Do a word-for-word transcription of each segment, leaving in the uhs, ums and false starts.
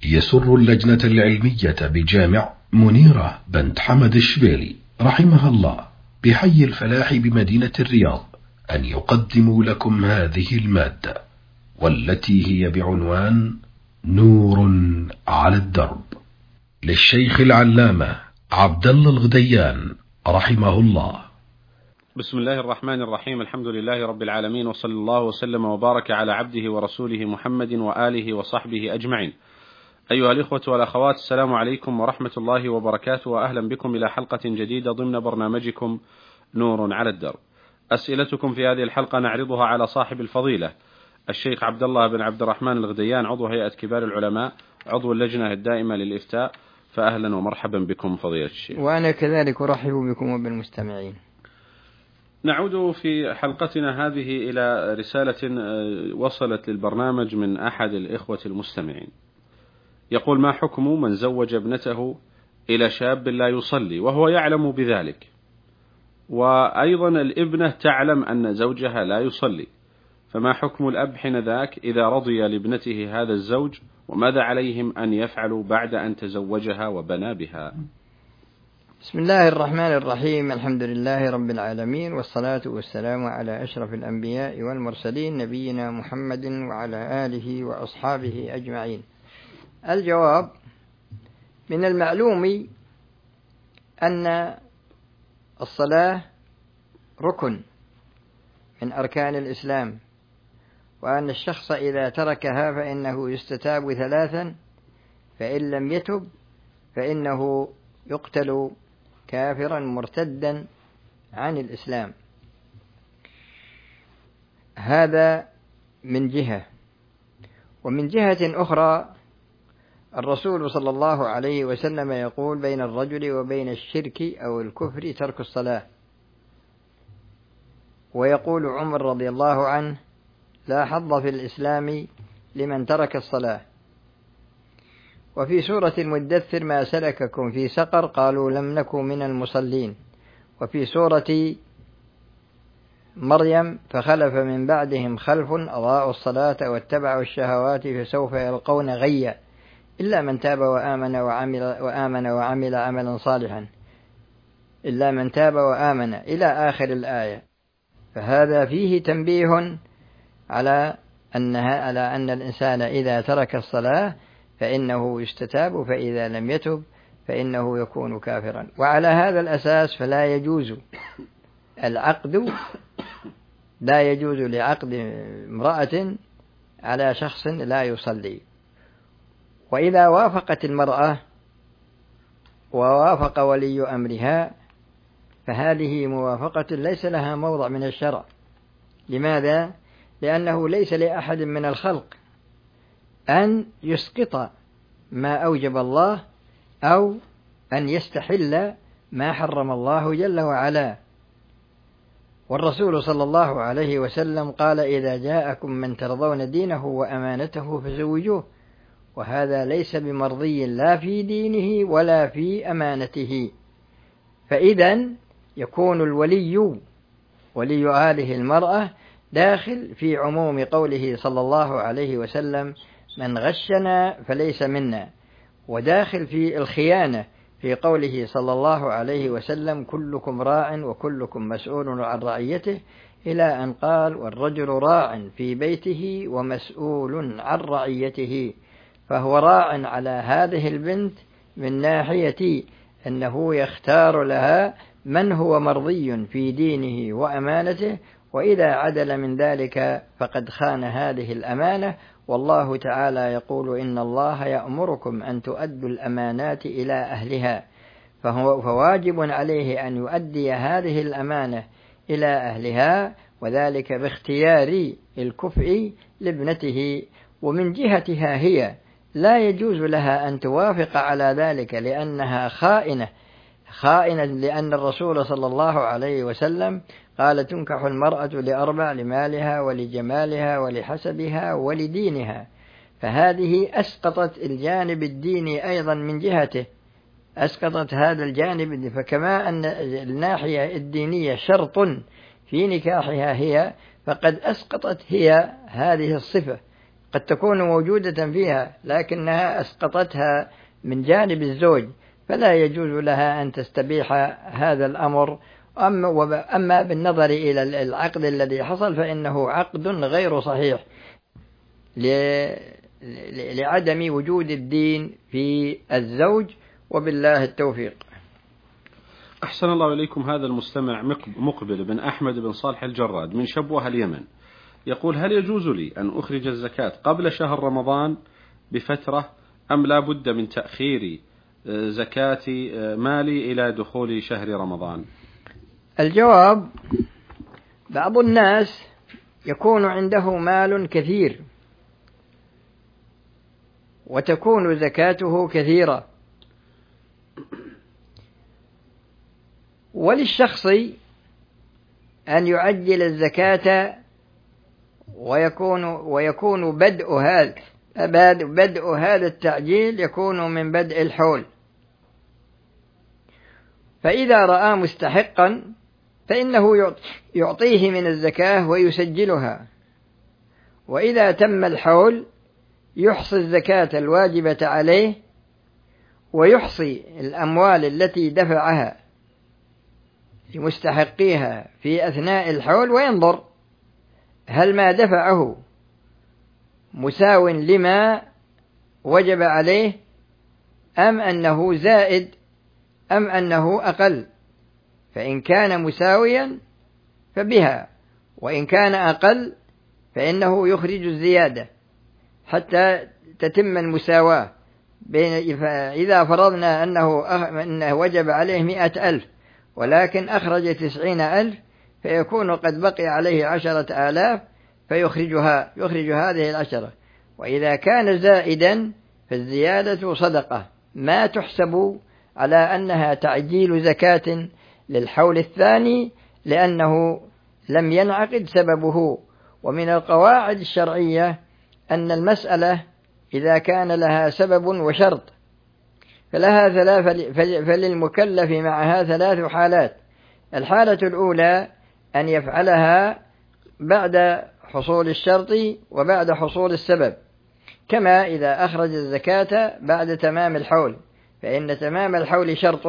يسر اللجنة العلمية بجامع منيرة بنت حمد الشبيلي رحمها الله بحي الفلاح بمدينة الرياض أن يقدموا لكم هذه المادة، والتي هي بعنوان نور على الدرب، للشيخ العلامة عبد الله الغديان رحمه الله. بسم الله الرحمن الرحيم. الحمد لله رب العالمين، وصلى الله وسلم وبارك على عبده ورسوله محمد وآله وصحبه أجمعين. أيها الإخوة والأخوات، السلام عليكم ورحمة الله وبركاته، وأهلا بكم إلى حلقة جديدة ضمن برنامجكم نور على الدرب. أسئلتكم في هذه الحلقة نعرضها على صاحب الفضيلة الشيخ عبد الله بن عبد الرحمن الغديان، عضو هيئة كبار العلماء، عضو اللجنة الدائمة للإفتاء. فأهلا ومرحبا بكم فضيلة الشيخ. وأنا كذلك أرحب بكم وبالمستمعين. نعود في حلقتنا هذه إلى رسالة وصلت للبرنامج من أحد الإخوة المستمعين، يقول: ما حكم من زوج ابنته إلى شاب لا يصلي وهو يعلم بذلك، وأيضا الابنة تعلم أن زوجها لا يصلي، فما حكم الأب حينذاك إذا رضي لابنته هذا الزوج، وماذا عليهم أن يفعلوا بعد أن تزوجها وبنى بها؟ بسم الله الرحمن الرحيم. الحمد لله رب العالمين، والصلاة والسلام على أشرف الأنبياء والمرسلين، نبينا محمد وعلى آله وأصحابه أجمعين. الجواب: من المعلوم أن الصلاة ركن من أركان الإسلام، وأن الشخص إذا تركها فإنه يستتاب ثلاثا، فإن لم يتب فإنه يقتل كافرا مرتدا عن الإسلام. هذا من جهة. ومن جهة أخرى، الرسول صلى الله عليه وسلم يقول: بين الرجل وبين الشرك أو الكفر ترك الصلاة. ويقول عمر رضي الله عنه: لا حظ في الإسلام لمن ترك الصلاة. وفي سورة المدثر: ما سلككم في سقر؟ قالوا لم نكن من المصلين. وفي سورة مريم: فخلف من بعدهم خلف أضاعوا الصلاة واتبعوا الشهوات فسوف يلقون غيا إلا من تاب وآمن وعمل, وآمن وعمل عملا صالحا إلا من تاب وآمن إلى آخر الآية. فهذا فيه تنبيه على أنها على أن الإنسان إذا ترك الصلاة فإنه يستتاب، فإذا لم يتب فإنه يكون كافرا. وعلى هذا الأساس فلا يجوز العقد لا يجوز لعقد امرأة على شخص لا يصلي. وإذا وافقت المرأة ووافق ولي أمرها فهذه موافقة ليس لها موضع من الشرع. لماذا؟ لأنه ليس لأحد من الخلق أن يسقط ما أوجب الله أو أن يستحل ما حرم الله جل وعلا. والرسول صلى الله عليه وسلم قال: إذا جاءكم من ترضون دينه وأمانته فزوجوه. وهذا ليس بمرضي لا في دينه ولا في أمانته. فإذا يكون الولي ولي هذه المرأة داخل في عموم قوله صلى الله عليه وسلم: من غشنا فليس منا، وداخل في الخيانة في قوله صلى الله عليه وسلم: كلكم راع وكلكم مسؤول عن رعيته، إلى أن قال: والرجل راع في بيته ومسؤول عن رعيته. فهو راع على هذه البنت من ناحية أنه يختار لها من هو مرضي في دينه وأمانته، وإذا عدل من ذلك فقد خان هذه الأمانة. والله تعالى يقول: إن الله يأمركم أن تؤدوا الأمانات إلى أهلها. فهو فواجب عليه أن يؤدي هذه الأمانة إلى أهلها، وذلك باختيار الكفء لابنته. ومن جهتها هي لا يجوز لها أن توافق على ذلك، لأنها خائنة خائنة لأن الرسول صلى الله عليه وسلم قال: تنكح المرأة لأربع: لمالها ولجمالها ولحسبها ولدينها. فهذه أسقطت الجانب الديني أيضا من جهته، أسقطت هذا الجانب. فكما أن الناحية الدينية شرط في نكاحها هي، فقد أسقطت هي هذه الصفة قد تكون موجودة فيها لكنها أسقطتها من جانب الزوج، فلا يجوز لها أن تستبيح هذا الأمر. أما بالنظر إلى العقد الذي حصل فإنه عقد غير صحيح لعدم وجود الدين في الزوج، وبالله التوفيق. أحسن الله إليكم. هذا المستمع مقبل بن أحمد بن صالح الجراد من شبوة اليمن يقول: هل يجوز لي أن أخرج الزكاة قبل شهر رمضان بفترة أم لا بد من تأخير زكاة مالي إلى دخول شهر رمضان؟ الجواب: بعض الناس يكون عنده مال كثير وتكون زكاته كثيرة، وللشخص أن يعجل الزكاة ويكون ويكون بدء هذا بدء هذا التعجيل يكون من بدء الحول، فإذا رأى مستحقا فإنه يعطيه من الزكاة ويسجلها، وإذا تم الحول يحصي الزكاة الواجبة عليه ويحصي الأموال التي دفعها لمستحقيها في أثناء الحول، وينظر هل ما دفعه مساو لما وجب عليه أم أنه زائد أم أنه أقل، فإن كان مساويا فبها، وإن كان أقل فإنه يخرج الزيادة حتى تتم المساواة. إذا فرضنا أنه, أنه وجب عليه مئة ألف ولكن أخرج تسعين ألف فيكون قد بقي عليه عشرة آلاف فيخرجها يخرج هذه العشرة. وإذا كان زائدا فالزيادة صدقة ما تحسب على أنها تعجيل زكاة للحول الثاني لأنه لم ينعقد سببه. ومن القواعد الشرعية أن المسألة إذا كان لها سبب وشرط فلها ثلاث فللمكلف معها ثلاث حالات. الحالة الأولى أن يفعلها بعد حصول الشرط وبعد حصول السبب، كما إذا أخرج الزكاة بعد تمام الحول فإن تمام الحول شرط،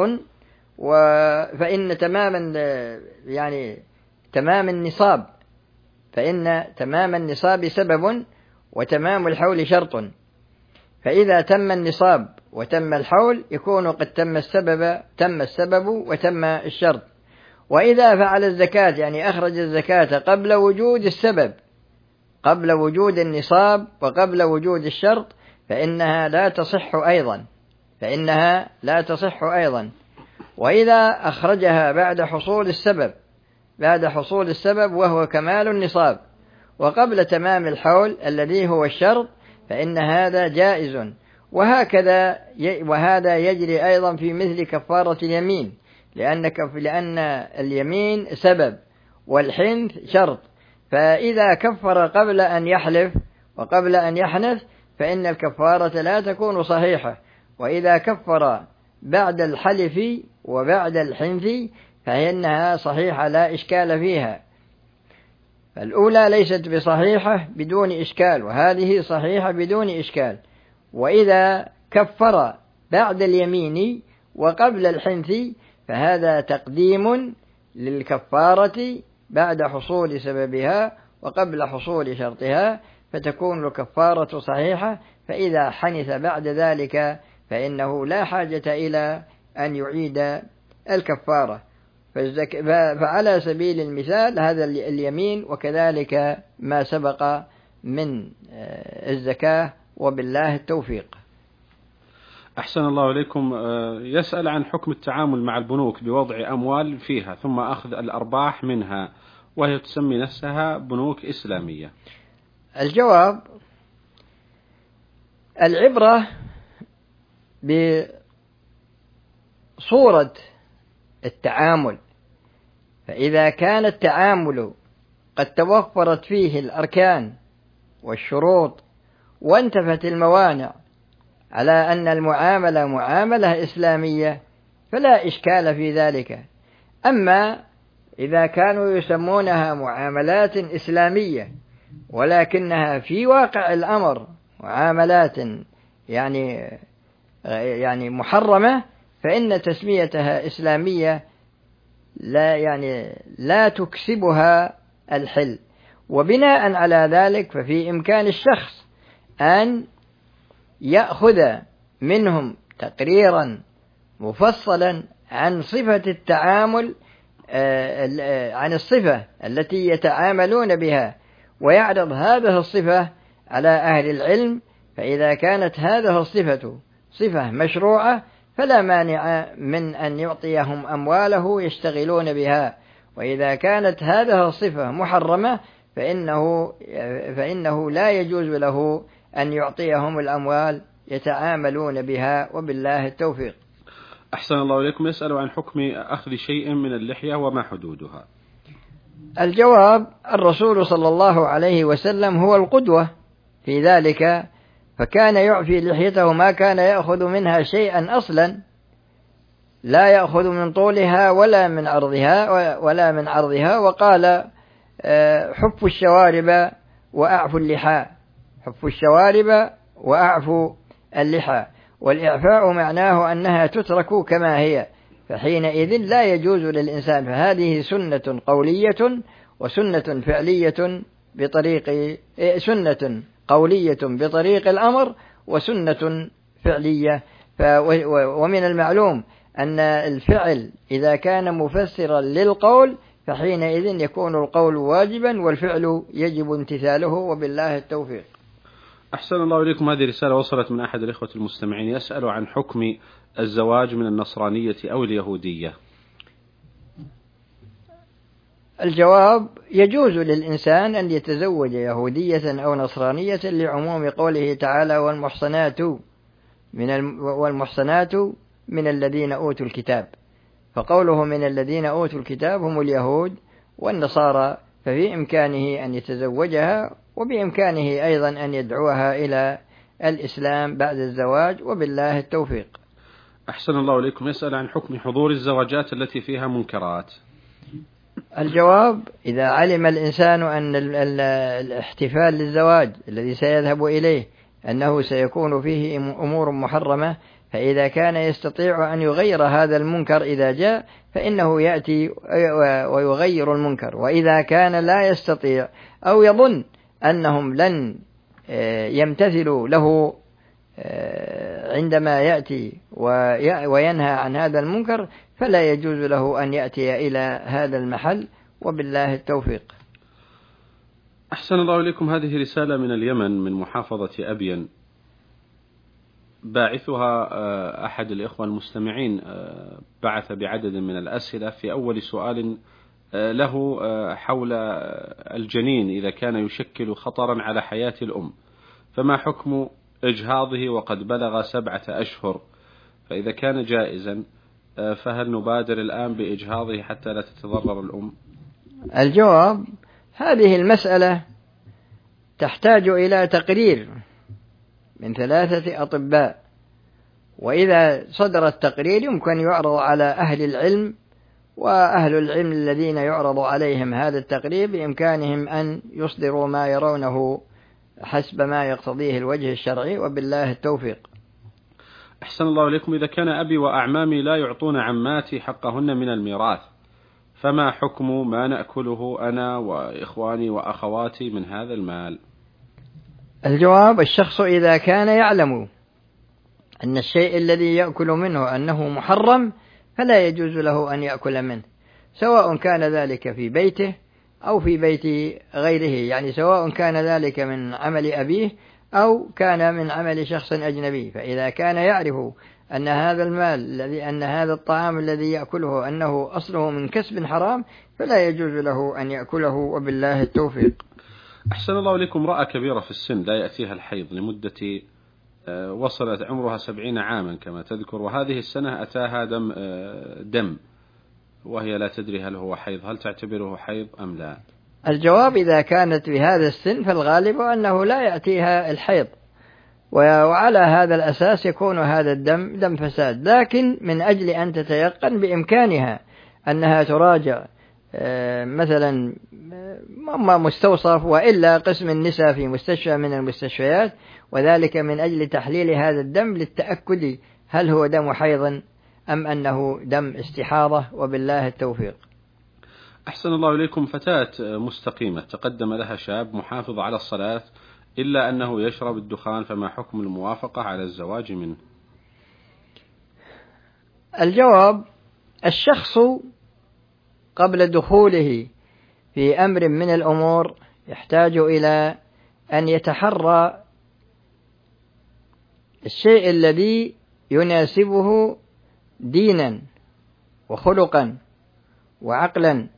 فإن تمام يعني تمام النصاب فإن تمام النصاب سبب وتمام الحول شرط، فإذا تم النصاب وتم الحول يكون قد تم السبب تم السبب وتم الشرط. وإذا فعل الزكاة يعني أخرج الزكاة قبل وجود السبب قبل وجود النصاب وقبل وجود الشرط فإنها لا تصح أيضا فإنها لا تصح أيضا. وإذا أخرجها بعد حصول السبب بعد حصول السبب وهو كمال النصاب وقبل تمام الحول الذي هو الشرط فإن هذا جائز. وهكذا وهذا يجري أيضا في مثل كفارة اليمين، لأن لأن اليمين سبب والحنث شرط، فإذا كفر قبل أن يحلف وقبل أن يحنث فإن الكفارة لا تكون صحيحة، وإذا كفر بعد الحلف وبعد الحنث فإنها صحيحة لا إشكال فيها. الأولى ليست بصحيحة بدون إشكال وهذه صحيحة بدون إشكال. وإذا كفر بعد اليمين وقبل الحنث فهذا تقديم للكفارة بعد حصول سببها وقبل حصول شرطها فتكون الكفارة صحيحة. فإذا حنث بعد ذلك فإنه لا حاجة إلى أن يعيد الكفارة. فعلى سبيل المثال هذا اليمين وكذلك ما سبق من الزكاة، وبالله التوفيق. أحسن الله إليكم. يسأل عن حكم التعامل مع البنوك بوضع أموال فيها ثم أخذ الأرباح منها وهي تسمي نفسها بنوك إسلامية. الجواب: العبرة بصورة التعامل، فإذا كان التعامل قد توفرت فيه الأركان والشروط وانتفت الموانع على أن المعاملة معاملة إسلامية فلا إشكال في ذلك. أما إذا كانوا يسمونها معاملات إسلامية ولكنها في واقع الأمر معاملات يعني يعني محرمة، فإن تسميتها إسلامية لا يعني لا تكسبها الحل. وبناء على ذلك ففي إمكان الشخص أن يأخذ منهم تقريرا مفصلا عن صفة التعامل، عن الصفة التي يتعاملون بها، ويعرض هذه الصفة على أهل العلم. فإذا كانت هذه الصفة صفة مشروعة فلا مانع من أن يعطيهم أمواله يشتغلون بها، وإذا كانت هذه الصفة محرمة فإنه, فإنه لا يجوز له أن يعطيهم الأموال يتعاملون بها، وبالله التوفيق. أحسن الله إليكم. يسأل عن حكم أخذ شيء من اللحية وما حدودها. الجواب: الرسول صلى الله عليه وسلم هو القدوة في ذلك، فكان يعفي لحيته ما كان يأخذ منها شيئا أصلا، لا يأخذ من طولها ولا من عرضها ولا من عرضها. وقال: حفوا الشوارب وأعفوا اللحى، حفوا الشوارب وأعفوا اللحى. والإعفاء معناه أنها تترك كما هي، فحينئذ لا يجوز للإنسان. فهذه سنة قولية وسنة فعلية بطريق سنة قولية بطريق الأمر، وسنة فعلية. ومن المعلوم أن الفعل إذا كان مفسرا للقول فحينئذ يكون القول واجبا والفعل يجب امتثاله، وبالله التوفيق. أحسن الله إليكم. هذه رسالة وصلت من أحد الإخوة المستمعين يسأل عن حكم الزواج من النصرانية أو اليهودية. الجواب: يجوز للإنسان أن يتزوج يهودية أو نصرانية لعموم قوله تعالى: والمحصنات من الم... والمحصنات من الذين أوتوا الكتاب. فقوله من الذين أوتوا الكتاب هم اليهود والنصارى، ففي إمكانه أن يتزوجها، وبإمكانه أيضا أن يدعوها إلى الإسلام بعد الزواج، وبالله التوفيق. أحسن الله إليكم. يسأل عن حكم حضور الزواجات التي فيها منكرات. الجواب: إذا علم الإنسان أن الاحتفال للزواج الذي سيذهب إليه أنه سيكون فيه أمور محرمة، فإذا كان يستطيع أن يغير هذا المنكر إذا جاء فإنه يأتي ويغير المنكر. وإذا كان لا يستطيع أو يظن أنهم لن يمتثلوا له عندما يأتي وينهى عن هذا المنكر فلا يجوز له أن يأتي إلى هذا المحل، وبالله التوفيق. أحسن الله إليكم. هذه رسالة من اليمن من محافظة أبين، باعثها أحد الإخوة المستمعين بعث بعدد من الأسئلة. في أول سؤال له حول الجنين إذا كان يشكل خطرا على حياة الأم، فما حكم إجهاضه وقد بلغ سبعة أشهر؟ فإذا كان جائزا فهل نبادر الآن بإجهاضه حتى لا تتضرر الأم؟ الجواب: هذه المسألة تحتاج إلى تقرير من ثلاثة أطباء، وإذا صدر التقرير يمكن يعرض على أهل العلم، وأهل العلم الذين يعرض عليهم هذا التقرير بإمكانهم أن يصدروا ما يرونه حسب ما يقتضيه الوجه الشرعي، وبالله التوفيق. أحسن الله إليكم. إذا كان أبي وأعمامي لا يعطون عماتي حقهن من الميراث، فما حكم ما نأكله أنا وإخواني وأخواتي من هذا المال؟ الجواب: الشخص إذا كان يعلم أن الشيء الذي يأكل منه أنه محرم فلا يجوز له أن يأكل منه، سواء كان ذلك في بيته أو في بيت غيره، يعني سواء كان ذلك من عمل أبيه أو كان من عمل شخص أجنبي. فإذا كان يعرف أن هذا المال الذي أن هذا الطعام الذي يأكله أنه أصله من كسب حرام فلا يجوز له أن يأكله، وبالله التوفيق. أحسن الله لكم. امرأة كبيرة في السن لا يأتيها الحيض لمدة وصلت عمرها سبعين عاما كما تذكر، وهذه السنة أتاها دم, دم وهي لا تدري هل هو حيض، هل تعتبره حيض أم لا؟ الجواب: إذا كانت بهذا السن فالغالب أنه لا يأتيها الحيض، وعلى هذا الأساس يكون هذا الدم دم فساد. لكن من أجل أن تتيقن بإمكانها أنها تراجع مثلا ما مستوصف، وإلا قسم النساء في مستشفى من المستشفيات، وذلك من أجل تحليل هذا الدم للتأكد هل هو دم حيض أم أنه دم استحاضة، وبالله التوفيق. أحسن الله إليكم. فتاة مستقيمة تقدم لها شاب محافظ على الصلاة إلا أنه يشرب الدخان، فما حكم الموافقة على الزواج منه؟ الجواب: الشخص قبل دخوله في أمر من الأمور يحتاج إلى أن يتحرى الشيء الذي يناسبه دينا وخلقا وعقلا،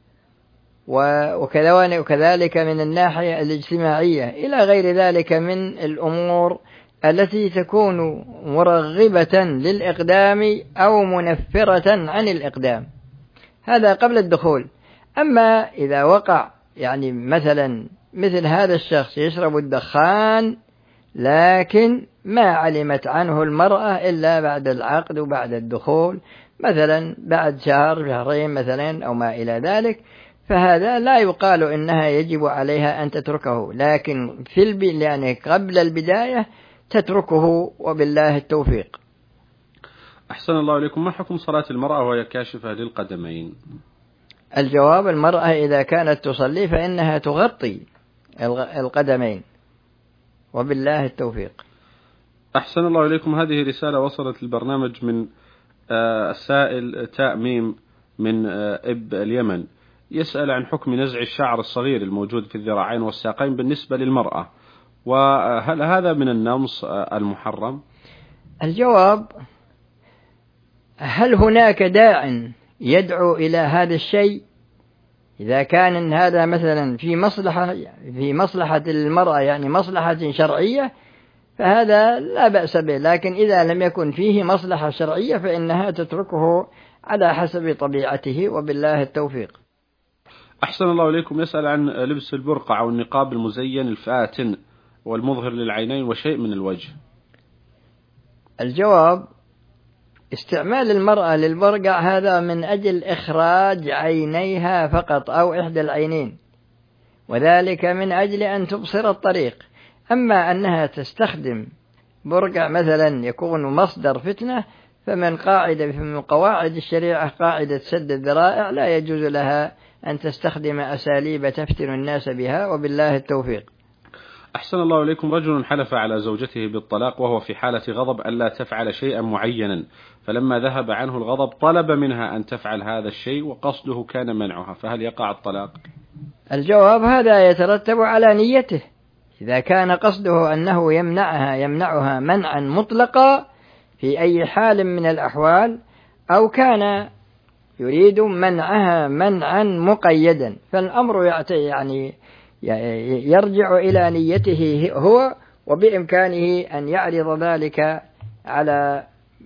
وكذلك من الناحية الاجتماعية إلى غير ذلك من الأمور التي تكون مرغبة للإقدام أو منفرة عن الإقدام. هذا قبل الدخول. أما إذا وقع يعني مثلا مثل هذا الشخص يشرب الدخان لكن ما علمت عنه المرأة إلا بعد العقد وبعد الدخول، مثلا بعد شهر شهرين مثلا أو ما إلى ذلك، فهذا لا يقال إنها يجب عليها أن تتركه، لكن في الب... يعني قبل البداية تتركه، وبالله التوفيق. أحسن الله إليكم. ما حكم صلاة المرأة وهي كاشفة للقدمين؟ الجواب: المرأة إذا كانت تصلي فإنها تغطي القدمين، وبالله التوفيق. أحسن الله إليكم. هذه رسالة وصلت البرنامج من السائل تاء ميم من إب اليمن، يسأل عن حكم نزع الشعر الصغير الموجود في الذراعين والساقين بالنسبة للمرأة، وهل هذا من النمص المحرم؟ الجواب: هل هناك داع يدعو إلى هذا الشيء؟ إذا كان هذا مثلا في مصلحة في مصلحة المرأة، يعني مصلحة شرعية، فهذا لا بأس به، لكن إذا لم يكن فيه مصلحة شرعية فإنها تتركه على حسب طبيعته، وبالله التوفيق. أحسن الله إليكم. يسأل عن لبس البرقع أو النقاب المزين الفاتن والمظهر للعينين وشيء من الوجه. الجواب: استعمال المرأة للبرقع هذا من أجل إخراج عينيها فقط أو إحدى العينين، وذلك من أجل أن تبصر الطريق. أما أنها تستخدم برقع مثلا يكون مصدر فتنة، فمن قاعدة من قواعد الشريعة قاعدة سد الذرائع، لا يجوز لها أن تستخدم أساليب تفتن الناس بها، وبالله التوفيق. أحسن الله إليكم. رجل حلف على زوجته بالطلاق وهو في حالة غضب ألا تفعل شيئا معينا، فلما ذهب عنه الغضب طلب منها أن تفعل هذا الشيء وقصده كان منعها، فهل يقع الطلاق؟ الجواب: هذا يترتب على نيته. إذا كان قصده أنه يمنعها يمنعها منعا مطلقا في أي حال من الأحوال، أو كان يريد منعها منعا مقيدا، فالأمر يعني يرجع إلى نيته هو، وبإمكانه أن يعرض ذلك على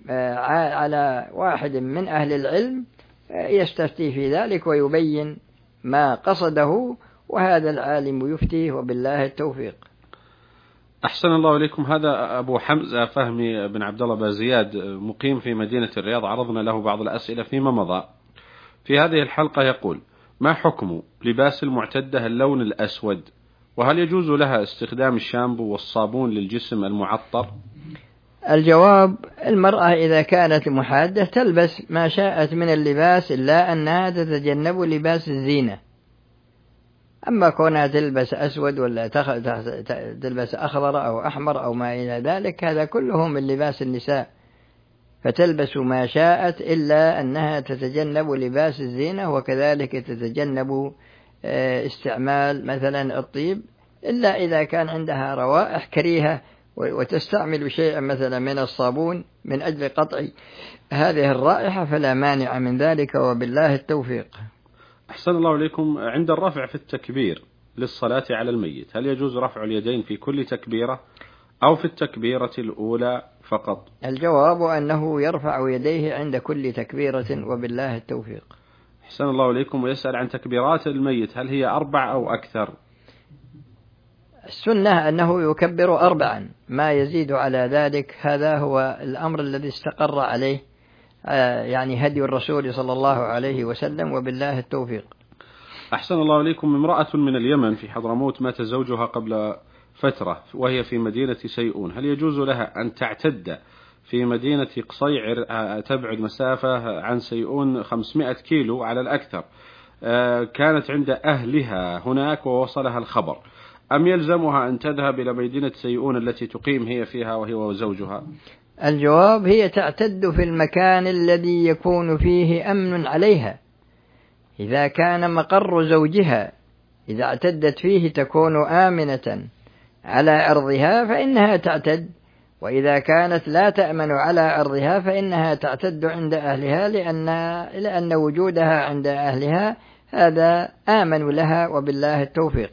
على واحد من أهل العلم يستفتي في ذلك ويبين ما قصده، وهذا العالم يفتي، وبالله التوفيق. أحسن الله إليكم. هذا أبو حمزة فهمي بن عبد الله بازياد مقيم في مدينة الرياض، عرضنا له بعض الأسئلة فيما مضى. في هذه الحلقة يقول: ما حكم لباس المعتدة اللون الأسود، وهل يجوز لها استخدام الشامبو والصابون للجسم المعطر؟ الجواب: المرأة إذا كانت محادة تلبس ما شاءت من اللباس، إلا أنها تتجنب لباس الزينة. أما كونها تلبس أسود ولا تلبس أخضر أو أحمر أو ما إلى ذلك، هذا كله من لباس النساء، فتلبس ما شاءت، إلا أنها تتجنب لباس الزينة، وكذلك تتجنب استعمال مثلا الطيب، إلا إذا كان عندها روائح كريهة وتستعمل شيئا مثلا من الصابون من أجل قطع هذه الرائحة، فلا مانع من ذلك، وبالله التوفيق. أحسن الله إليكم. عند الرفع في التكبير للصلاة على الميت، هل يجوز رفع اليدين في كل تكبيرة أو في التكبيرة الأولى فقط؟ الجواب أنه يرفع يديه عند كل تكبيرة، وبالله التوفيق. أحسن الله إليكم. ويسأل عن تكبيرات الميت، هل هي أربع أو أكثر؟ السنة أنه يكبر أربعا، ما يزيد على ذلك هذا هو الأمر الذي استقر عليه يعني هدي الرسول صلى الله عليه وسلم، وبالله التوفيق. أحسن الله إليكم. امرأة من اليمن في حضرموت مات زوجها قبل فترة وهي في مدينة سيئون، هل يجوز لها أن تعتد في مدينة قصيعر تبعد مسافة عن سيئون خمسمائة كيلو على الأكثر، كانت عند أهلها هناك ووصلها الخبر، أم يلزمها أن تذهب إلى مدينة سيئون التي تقيم هي فيها وهي وزوجها؟ الجواب: هي تعتد في المكان الذي يكون فيه أمن عليها. إذا كان مقر زوجها إذا اعتدت فيه تكون آمنة على عرضها فإنها تعتد، وإذا كانت لا تأمن على عرضها فإنها تعتد عند أهلها، لأن لأن وجودها عند أهلها هذا آمن لها، وبالله التوفيق.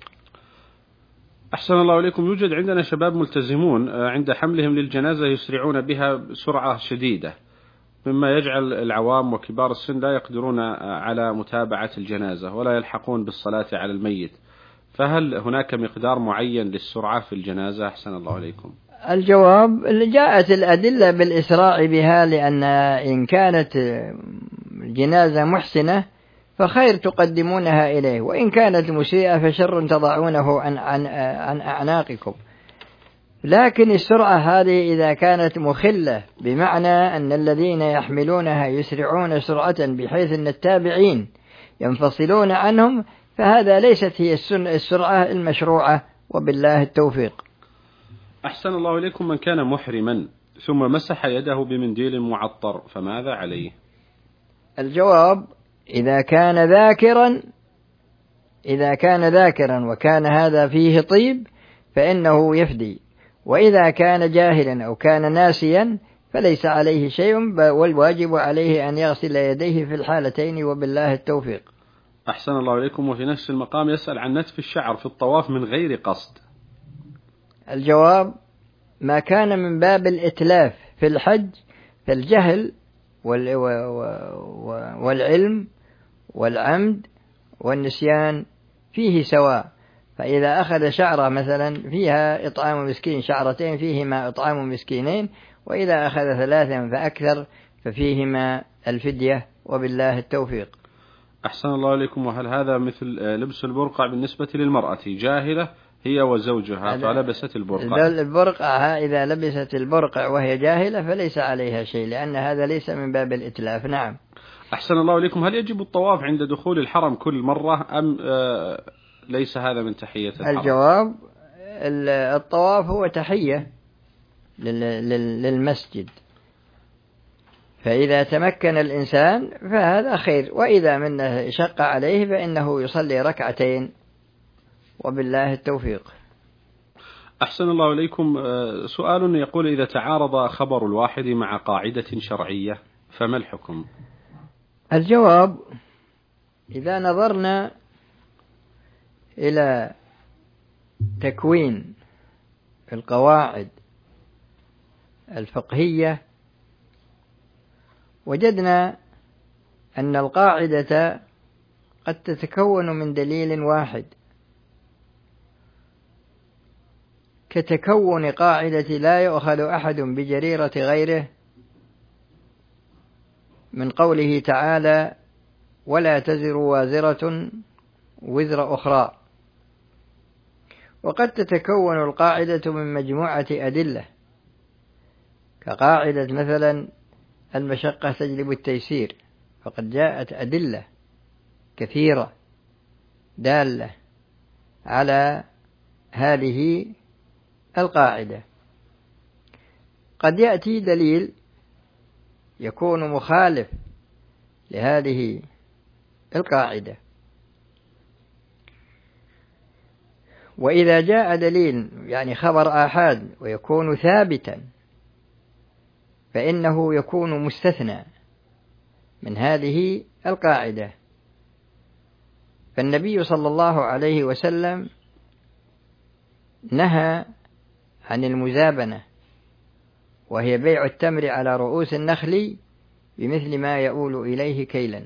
أحسن الله إليكم. يوجد عندنا شباب ملتزمون عند حملهم للجنازة يسرعون بها بسرعة شديدة، مما يجعل العوام وكبار السن لا يقدرون على متابعة الجنازة ولا يلحقون بالصلاة على الميت، فهل هناك مقدار معين للسرعة في الجنازة؟ أحسن الله إليكم. الجواب: جاءت الأدلة بالإسراع بها، لأن إن كانت الجنازة محسنة فخير تقدمونها إليه، وإن كانت مسيئة فشر تضعونه عن, عن, عن أعناقكم. لكن السرعة هذه إذا كانت مخلة، بمعنى أن الذين يحملونها يسرعون سرعة بحيث أن التابعين ينفصلون عنهم، فهذا ليست هي السرعة المشروعة، وبالله التوفيق. أحسن الله إليكم. من كان محرما ثم مسح يده بمنديل معطر فماذا عليه؟ الجواب: إذا كان ذاكرا إذا كان ذاكرا وكان هذا فيه طيب فإنه يفدي، وإذا كان جاهلا أو كان ناسيا فليس عليه شيء، والواجب عليه أن يغسل يديه في الحالتين، وبالله التوفيق. أحسن الله إليكم. وفي نفس المقام يسأل عن نتف الشعر في الطواف من غير قصد. الجواب: ما كان من باب الإتلاف في الحج فالجهل والعلم والعمد والنسيان فيه سواء، فإذا أخذ شعرة مثلا فيها إطعام مسكين، شعرتين فيهما إطعام مسكينين، وإذا أخذ ثلاثا فأكثر ففيهما الفدية، وبالله التوفيق. أحسن الله إليكم. وهل هذا مثل لبس البرقع بالنسبة للمرأة جاهلة هي وزوجها فلبست البرقع؟ البرقع إذا لبست البرقع وهي جاهلة فليس عليها شيء، لأن هذا ليس من باب الإتلاف. نعم. أحسن الله إليكم. هل يجب الطواف عند دخول الحرم كل مرة أم ليس هذا من تحية الحرم؟ الجواب: الطواف هو تحية للمسجد، فإذا تمكن الإنسان فهذا خير، وإذا منه شق عليه فإنه يصلي ركعتين، وبالله التوفيق. أحسن الله إليكم. سؤال يقول: إذا تعارض خبر الواحد مع قاعدة شرعية فما الحكم؟ الجواب: إذا نظرنا إلى تكوين القواعد الفقهية وجدنا أن القاعدة قد تتكون من دليل واحد، كتكون قاعدة لا يؤخذ أحد بجريرة غيره من قوله تعالى: ولا تزر وازرة وزر أخرى. وقد تتكون القاعدة من مجموعة أدلة، كقاعدة مثلا المشقة تجلب التيسير، فقد جاءت أدلة كثيرة دالة على هذه القاعدة. قد يأتي دليل يكون مخالف لهذه القاعدة، وإذا جاء دليل يعني خبر آحاد ويكون ثابتا فإنه يكون مستثنى من هذه القاعدة. فالنبي صلى الله عليه وسلم نهى عن المزابنة، وهي بيع التمر على رؤوس النخل بمثل ما يؤول إليه كيلا،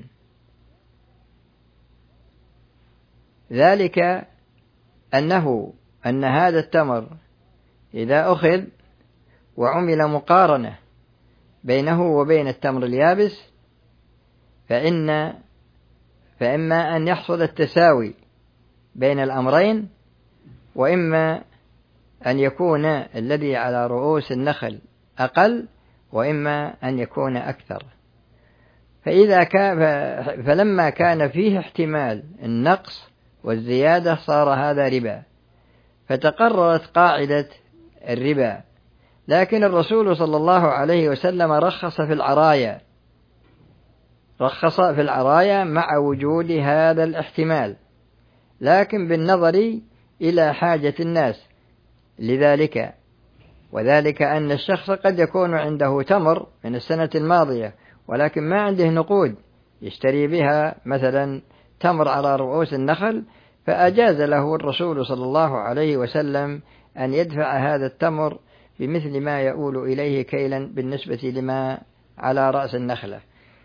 ذلك أنه أن هذا التمر إذا أخذ وعمل مقارنة بينه وبين التمر اليابس، فإن فإما أن يحصل التساوي بين الأمرين، وإما أن يكون الذي على رؤوس النخل أقل، وإما أن يكون أكثر. فإذا كان فلما كان فيه احتمال النقص والزيادة صار هذا ربا، فتقررت قاعدة الربا. لكن الرسول صلى الله عليه وسلم رخص في العرايا رخص في العرايا مع وجود هذا الاحتمال، لكن بالنظر إلى حاجة الناس لذلك، وذلك أن الشخص قد يكون عنده تمر من السنة الماضية ولكن ما عنده نقود يشتري بها مثلا تمر على رؤوس النخل، فأجاز له الرسول صلى الله عليه وسلم أن يدفع هذا التمر بمثل ما يؤول إليه كيلا بالنسبة لما على رأس النخلة.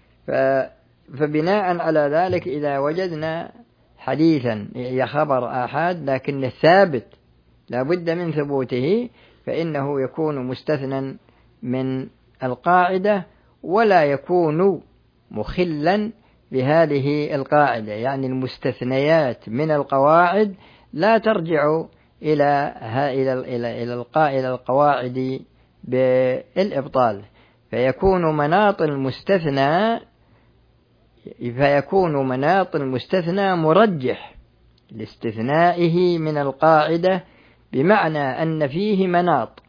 فبناء على ذلك إذا وجدنا حديثا يا خبر آحاد لكن الثابت لا بد من ثبوته، فإنه يكون مستثنى من القاعدة ولا يكون مخلا بهذه القاعدة. يعني المستثنيات من القواعد لا ترجع إلى إلى إلى إلى القواعد بالإبطال، فيكون مناط المستثنى فيكون مناط المستثنى مرجح لاستثنائه من القاعدة، بمعنى أن فيه مناط،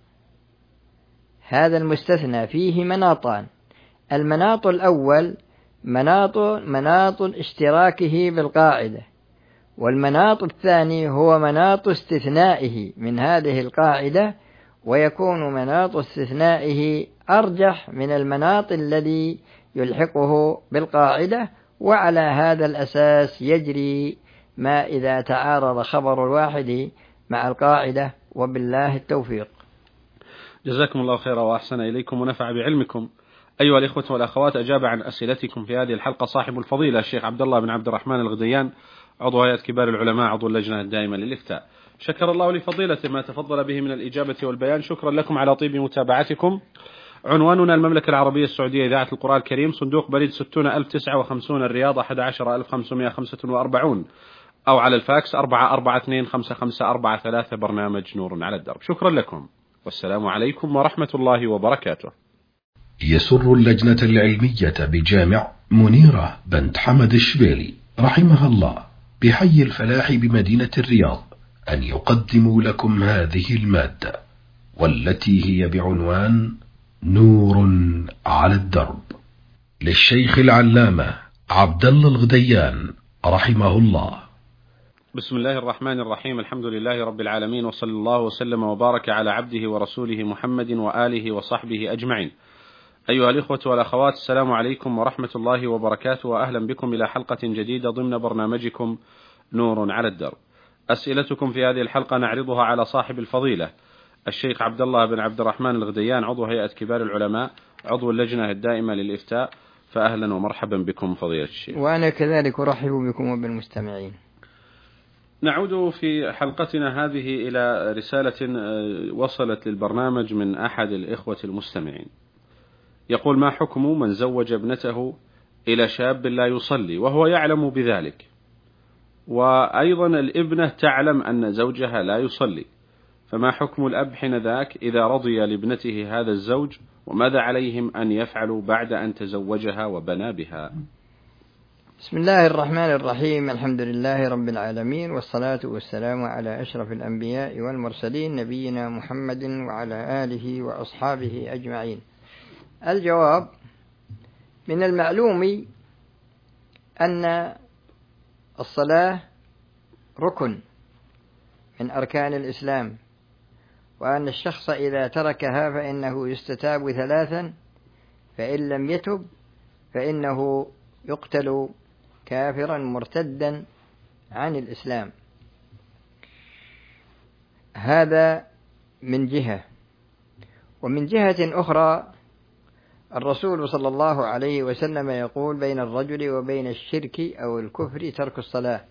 هذا المستثنى فيه مناطان. المناط الأول مناط مناط اشتراكه بالقاعدة، والمناط الثاني هو مناط استثنائه من هذه القاعدة، ويكون مناط استثنائه أرجح من المناط الذي يلحقه بالقاعدة، وعلى هذا الأساس يجري ما إذا تعارض خبر الواحد مع القاعدة، وبالله التوفيق. جزاكم الله خيرا وأحسن إليكم ونفع بعلمكم. أيها الإخوة والأخوات، أجاب عن أسئلتكم في هذه الحلقة صاحب الفضيلة الشيخ عبد الله بن عبد الرحمن الغديان، عضو هيئة كبار العلماء، عضو اللجنة الدائمة للإفتاء. شكر الله لفضيلته ما تفضل به من الإجابة والبيان. شكرا لكم على طيب متابعتكم. عنواننا المملكة العربية السعودية، إذاعة القرآن الكريم، صندوق بريد ستون ألف وتسعة وخمسين الرياض، أحد عشر ألف وخمسمائة وخمسة وأربعين، أو على الفاكس أربعة أربعة اثنين خمسة خمسة أربعة ثلاثة. برنامج نور على الدرب. شكرا لكم والسلام عليكم ورحمة الله وبركاته. يسر اللجنة العلمية بجامع منيرة بنت حمد الشبيلي رحمها الله بحي الفلاح بمدينة الرياض أن يقدموا لكم هذه المادة، والتي هي بعنوان نور على الدرب، للشيخ العلامة عبد الله الغديان رحمه الله. بسم الله الرحمن الرحيم. الحمد لله رب العالمين، وصلى الله وسلم وبارك على عبده ورسوله محمد وآله وصحبه أجمعين. أيها الإخوة والأخوات، السلام عليكم ورحمة الله وبركاته، وأهلا بكم إلى حلقة جديدة ضمن برنامجكم نور على الدرب. أسئلتكم في هذه الحلقة نعرضها على صاحب الفضيلة الشيخ عبد الله بن عبد الرحمن الغديان، عضو هيئة كبار العلماء، عضو اللجنة الدائمة للإفتاء. فأهلا ومرحبا بكم فضيلة الشيخ. وأنا كذلك أرحب بكم وبالمستمعين. نعود في حلقتنا هذه إلى رسالة وصلت للبرنامج من أحد الإخوة المستمعين، يقول: ما حكم من زوج ابنته إلى شاب لا يصلي وهو يعلم بذلك، وأيضا الابنة تعلم أن زوجها لا يصلي، فما حكم الأب حينذاك إذا رضي لابنته هذا الزوج، وماذا عليهم أن يفعلوا بعد أن تزوجها وبنى بها؟ بسم الله الرحمن الرحيم. الحمد لله رب العالمين، والصلاة والسلام على أشرف الأنبياء والمرسلين، نبينا محمد وعلى آله وأصحابه أجمعين. الجواب: من المعلوم أن الصلاة ركن من أركان الإسلام، وأن الشخص إذا تركها فإنه يستتاب ثلاثا، فإن لم يتب فإنه يقتل كافرا مرتدا عن الإسلام. هذا من جهة. ومن جهة أخرى الرسول صلى الله عليه وسلم يقول: بين الرجل وبين الشرك أو الكفر ترك الصلاة.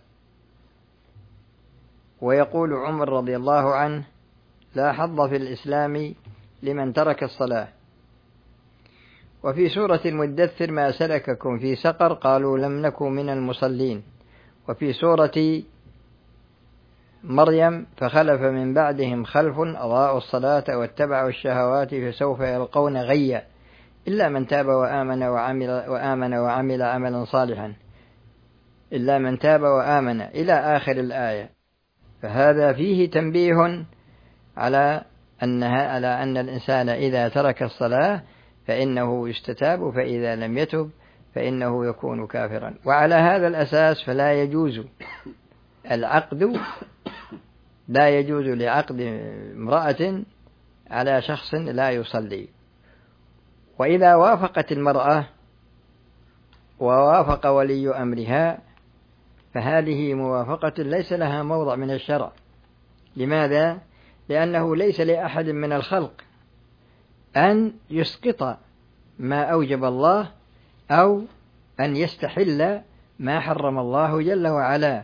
ويقول عمر رضي الله عنه: لا حظ في الإسلام لمن ترك الصلاة. وفي سورة المدثر ما سلككم في سقر قالوا لم نكن من المصلين. وفي سورة مريم فخلف من بعدهم خلف أضاعوا الصلاة واتبعوا الشهوات فسوف يلقون غيا إلا من تاب وآمن وعمل, وآمن وعمل عملا صالحا إلا من تاب وآمن إلى آخر الآية. فهذا فيه تنبيه على أنها على أن الإنسان إذا ترك الصلاة فإنه يستتاب، فإذا لم يتب فإنه يكون كافرا. وعلى هذا الأساس فلا يجوز العقد لا يجوز لعقد امرأة على شخص لا يصلي. وإذا وافقت المرأة ووافق ولي أمرها فهذه موافقة ليس لها موضع من الشرع. لماذا؟ لأنه ليس لأحد من الخلق أن يسقط ما أوجب الله أو أن يستحل ما حرم الله جل وعلا.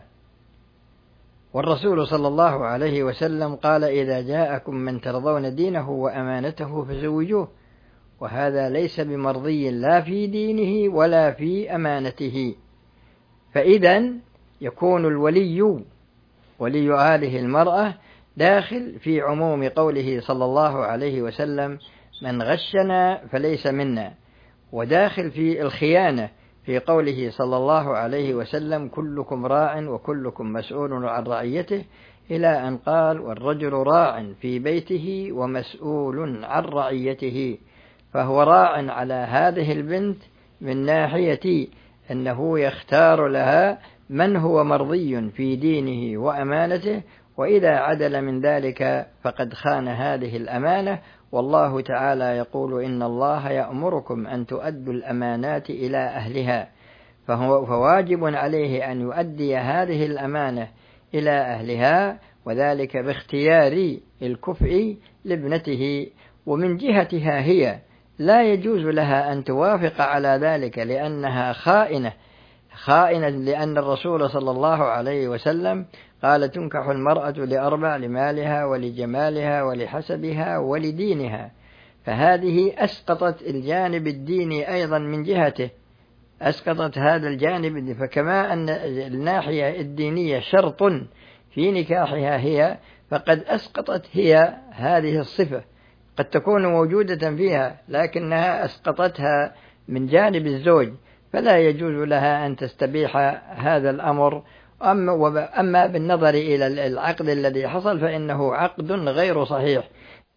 والرسول صلى الله عليه وسلم قال إذا جاءكم من ترضون دينه وأمانته فزوجوه، وهذا ليس بمرضي لا في دينه ولا في أمانته. فإذا يكون الولي ولي هذه المرأة داخل في عموم قوله صلى الله عليه وسلم من غشنا فليس منا، وداخل في الخيانة في قوله صلى الله عليه وسلم كلكم راع وكلكم مسؤول عن رعيته، إلى أن قال والرجل راع في بيته ومسؤول عن رعيته. فهو راع على هذه البنت من ناحية أنه يختار لها من هو مرضي في دينه وأمانته، وإذا عدل من ذلك فقد خان هذه الأمانة. والله تعالى يقول إن الله يأمركم أن تؤدوا الأمانات إلى أهلها، فهو فواجب عليه أن يؤدي هذه الأمانة إلى أهلها، وذلك باختيار الكفء لابنته. ومن جهتها هي لا يجوز لها أن توافق على ذلك لأنها خائنة خائنة لأن الرسول صلى الله عليه وسلم قال تنكح المرأة لأربع: لمالها ولجمالها ولحسبها ولدينها. فهذه أسقطت الجانب الديني أيضا من جهته، أسقطت هذا الجانب. فكما أن الناحية الدينية شرط في نكاحها هي، فقد أسقطت هي هذه الصفة، قد تكون موجودة فيها لكنها أسقطتها من جانب الزوج، فلا يجوز لها أن تستبيح هذا الأمر. أما بالنظر إلى العقد الذي حصل فإنه عقد غير صحيح